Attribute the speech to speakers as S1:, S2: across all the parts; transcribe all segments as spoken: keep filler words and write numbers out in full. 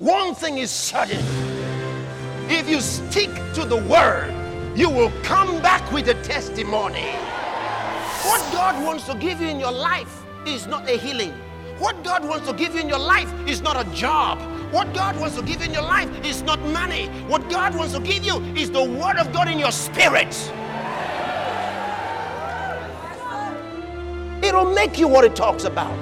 S1: One thing is certain. If you stick to the word, you will come back with a testimony. What God wants to give you in your life is not a healing. What God wants to give you in your life is not a job. What God wants to give you in your life is not money. What God wants to give you is the word of God in your spirit. It'll make you what it talks about.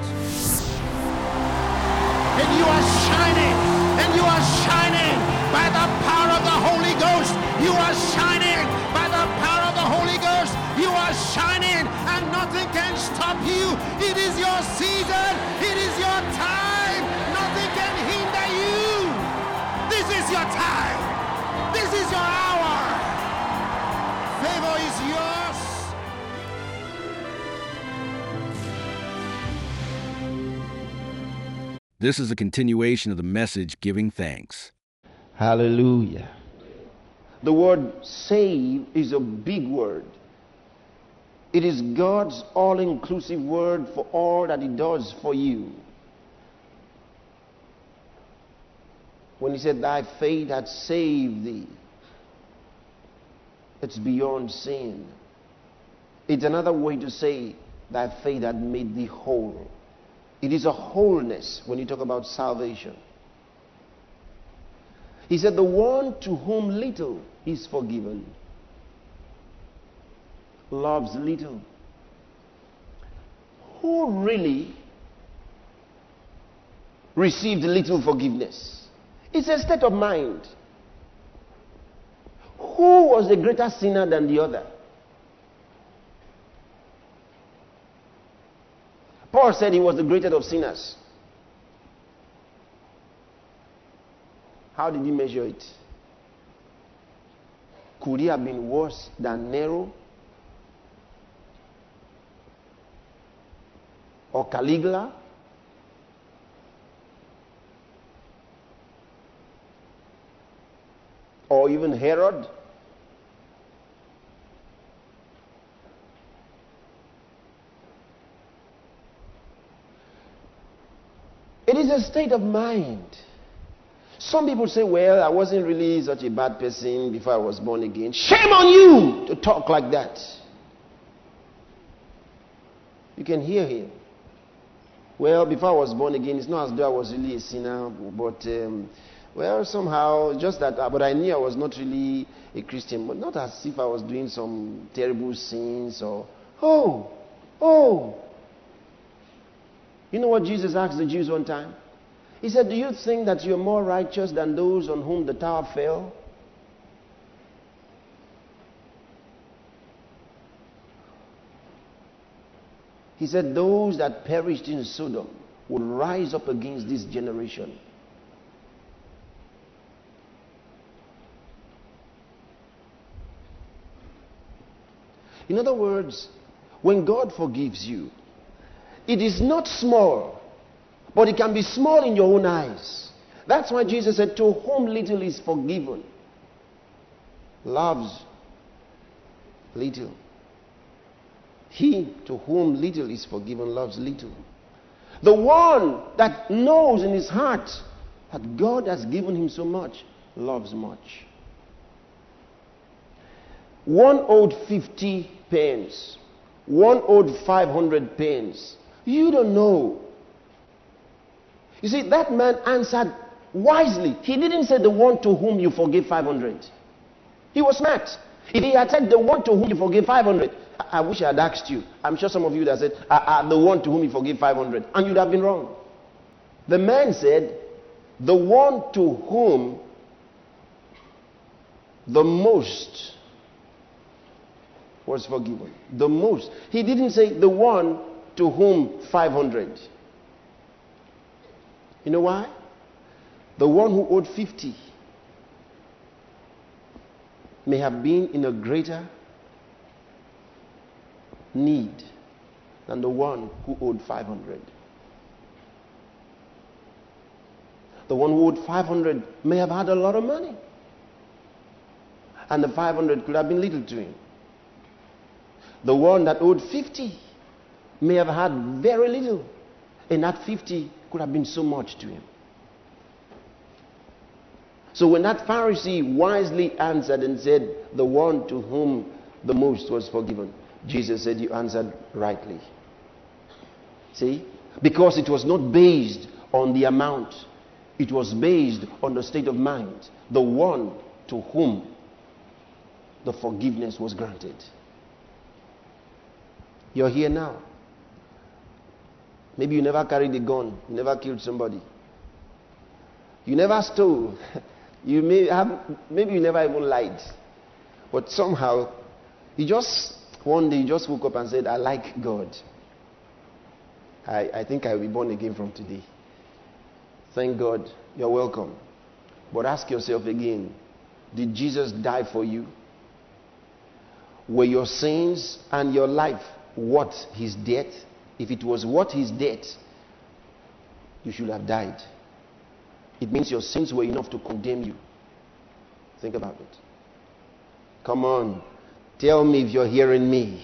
S2: And you are shining, and you are shining by the power of the Holy Ghost. You are shining by the power of the Holy Ghost. You are shining, and nothing can stop you. It is your season. It is your time. Nothing can hinder you. This is your time. This is your hour. Favor is yours.
S3: This is a continuation of the message, Giving Thanks.
S1: Hallelujah. The word save is a big word. It is God's all-inclusive word for all that He does for you. When He said, thy faith hath saved thee, it's beyond sin. It's another way to say, thy faith hath made thee whole. It is a wholeness when you talk about salvation. He said, the one to whom little is forgiven loves little. Who really received little forgiveness? It's a state of mind. Who was a greater sinner than the other? Paul said he was the greatest of sinners. How did he measure it? Could he have been worse than Nero? Or Caligula? Or even Herod? It is a state of mind. Some people say, well, I wasn't really such a bad person before I was born again. Shame on you to talk like that. You can hear him. Well, before I was born again, it's not as though I was really a sinner, but, um, well, somehow, just that, uh, but I knew I was not really a Christian, but not as if I was doing some terrible sins or, oh, oh. You know what Jesus asked the Jews one time? He said, do you think that you're more righteous than those on whom the tower fell? He said, those that perished in Sodom will rise up against this generation. In other words, when God forgives you, it is not small, but it can be small in your own eyes. That's why Jesus said, to whom little is forgiven, loves little. He to whom little is forgiven loves little. The one that knows in his heart that God has given him so much loves much. One owed fifty pence. One owed five hundred pence. You don't know. You see, that man answered wisely. He didn't say the one to whom you forgave five hundred. He was smart. If he had said the one to whom you forgave five hundred, I, I wish I had asked you. I'm sure some of you that said, I, I, the one to whom you forgave five hundred. And you'd have been wrong. The man said, the one to whom the most was forgiven. The most. He didn't say the one to whom five hundred. You know why? The one who owed fifty may have been in a greater need than the one who owed five hundred. The one who owed five hundred may have had a lot of money, and the five hundred could have been little to him. The one that owed fifty may have had very little, and that fifty could have been so much to him. So when that Pharisee wisely answered and said, the one to whom the most was forgiven, Jesus said, you answered rightly. See? Because it was not based on the amount. It was based on the state of mind. The one to whom the forgiveness was granted. You're here now. Maybe you never carried a gun. You never killed somebody. You never stole. You may have, maybe you never even lied. But somehow, you just, one day you just woke up and said, I like God. I, I think I will be born again from today. Thank God. You're welcome. But ask yourself again, did Jesus die for you? Were your sins and your life worth his death? If it was worth his death, you should have died. It means your sins were enough to condemn you. Think about it. Come on. Tell me if you're hearing me.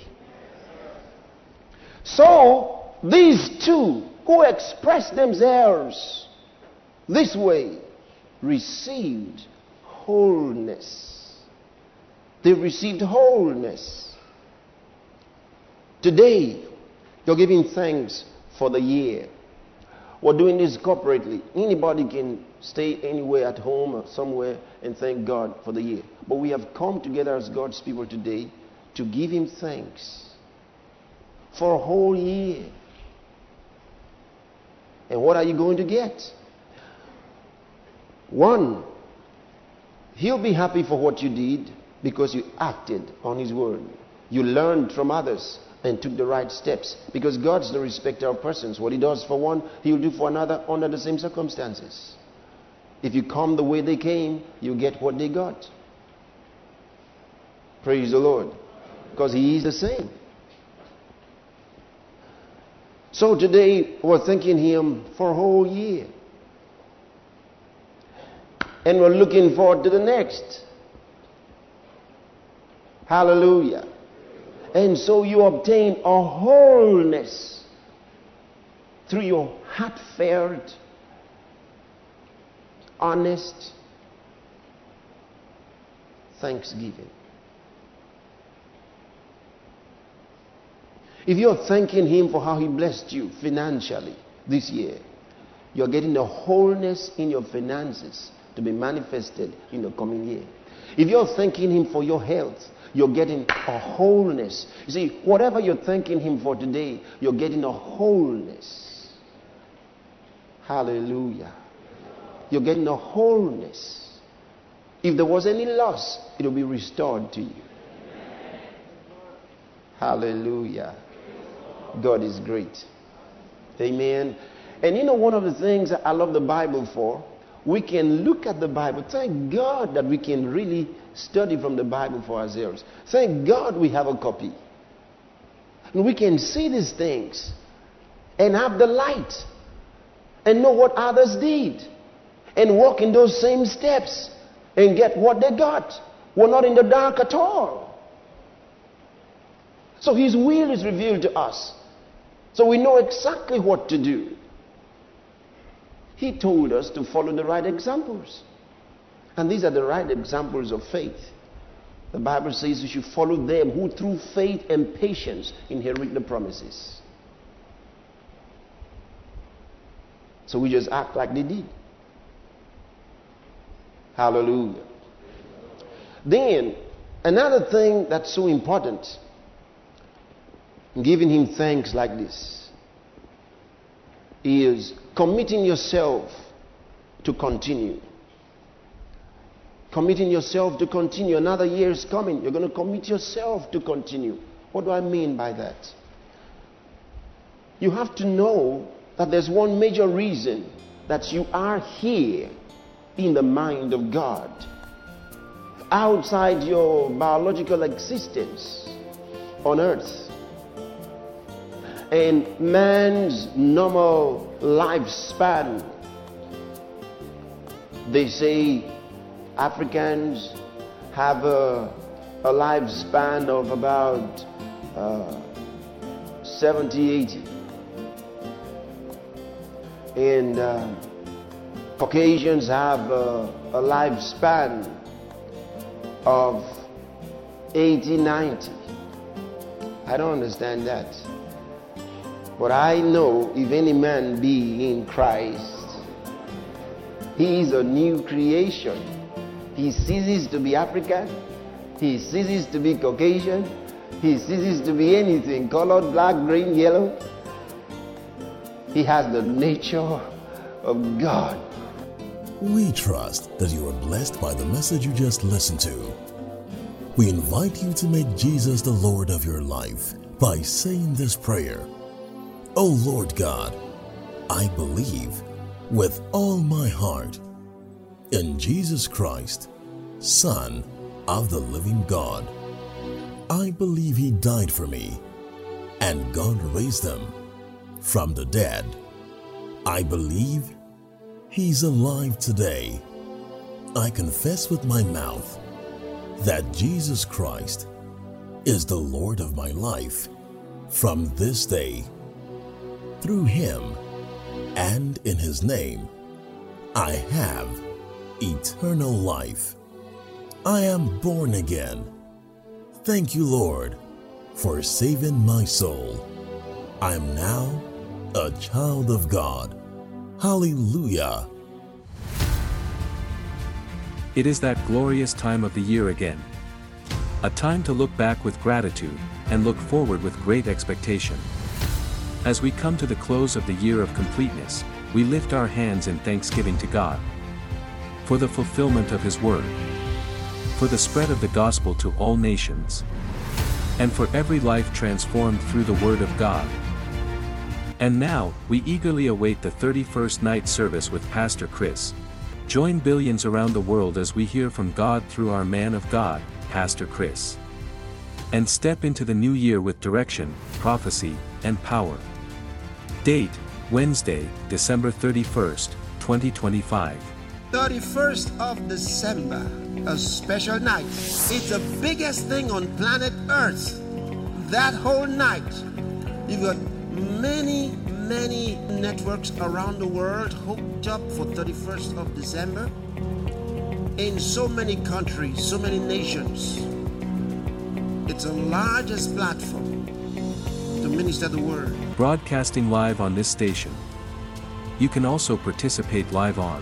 S1: So, these two who expressed themselves this way received wholeness. They received wholeness. Today, you're giving thanks for the year. We're doing this corporately. Anybody can stay anywhere at home or somewhere and thank God for the year. But we have come together as God's people today to give him thanks for a whole year. And what are you going to get? One, he'll be happy for what you did because you acted on his word. You learned from others and took the right steps. Because God's the respecter of persons. What he does for one, he'll do for another under the same circumstances. If you come the way they came, you get what they got. Praise the Lord. Because he is the same. So today, we're thanking him for a whole year. And we're looking forward to the next. Hallelujah. And so you obtain a wholeness through your heartfelt, honest thanksgiving. If you're thanking him for how he blessed you financially this year, you're getting a wholeness in your finances to be manifested in the coming year. If you're thanking him for your health, you're getting a wholeness. You see, whatever you're thanking him for today, you're getting a wholeness. Hallelujah. You're getting a wholeness. If there was any loss, it will be restored to you. Hallelujah. God is great. Amen. And you know, one of the things I love the Bible for, we can look at the Bible. Thank God that we can really study from the Bible for ourselves. Thank God we have a copy. And we can see these things and have the light and know what others did and walk in those same steps and get what they got. We're not in the dark at all. So his will is revealed to us. So we know exactly what to do. He told us to follow the right examples. And these are the right examples of faith. The Bible says we should follow them who through faith and patience inherit the promises. So we just act like they did. Hallelujah. Then, another thing that's so important, giving him thanks like this, is committing yourself to continue. Committing yourself to continue. Another year is coming. You're going to commit yourself to continue. What do I mean by that? You have to know that there's one major reason that you are here in the mind of God. Outside your biological existence on earth. And man's normal lifespan, they say Africans have a, a lifespan of about uh, seventy, eighty. And uh, Caucasians have a, a lifespan of eighty, ninety. I don't understand that. But I know if any man be in Christ, he is a new creation. He ceases to be African. He ceases to be Caucasian. He ceases to be anything, colored, black, green, yellow. He has the nature of God.
S4: We trust that you are blessed by the message you just listened to. We invite you to make Jesus the Lord of your life by saying this prayer. O Lord God, I believe with all my heart in Jesus Christ, Son of the living God. I believe He died for me and God raised Him from the dead. I believe He's alive today. I confess with my mouth that Jesus Christ is the Lord of my life from this day. Through Him and in His name, I have eternal life. I am born again. Thank you, Lord, for saving my soul. I am now a child of God. Hallelujah.
S5: It is that glorious time of the year again. A time to look back with gratitude and look forward with great expectation. As we come to the close of the year of completeness, we lift our hands in thanksgiving to God for the fulfillment of His word, for the spread of the gospel to all nations, and for every life transformed through the word of God. And now, we eagerly await the thirty-first night service with Pastor Chris. Join billions around the world as we hear from God through our man of God, Pastor Chris. And step into the new year with direction, prophecy, and power. Date, Wednesday, December thirty-first, twenty twenty-five.
S2: thirty-first of December, a special night. It's the biggest thing on planet Earth. That whole night, you've got many, many networks around the world hooked up for thirty-first of December. In so many countries, so many nations. It's the largest platform to minister the word.
S5: Broadcasting live on this station. You can also participate live on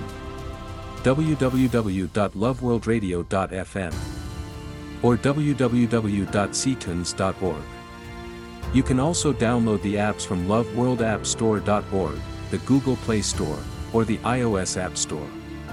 S5: w w w dot love world radio dot f m or w w w dot c tunes dot org. You can also download the apps from love world app store dot org, the Google Play Store, or the iOS App Store.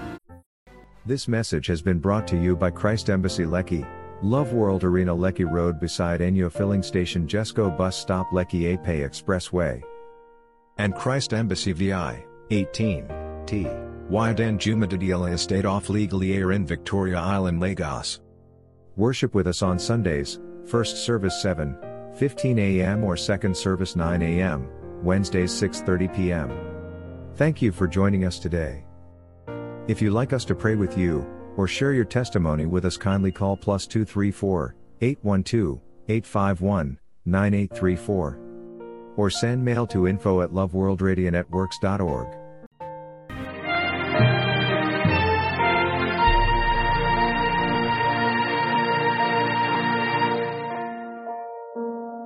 S6: This message has been brought to you by Christ Embassy Lekki, Love World Arena Lekki Road beside Enyo Filling Station Jesco Bus Stop Lekki Ape Expressway.
S7: And Christ Embassy V I, eighteen, T, Y Danjumadidiela Estate off Legally Air in Victoria Island, Lagos.
S6: Worship with us on Sundays, first service seven fifteen a m or second service nine a m, Wednesdays six thirty p m Thank you for joining us today. If you'd like us to pray with you, or share your testimony with us, kindly call plus two three four, eight one two, eight five one, nine eight three four. Or send mail to info at love world radio networks dot org.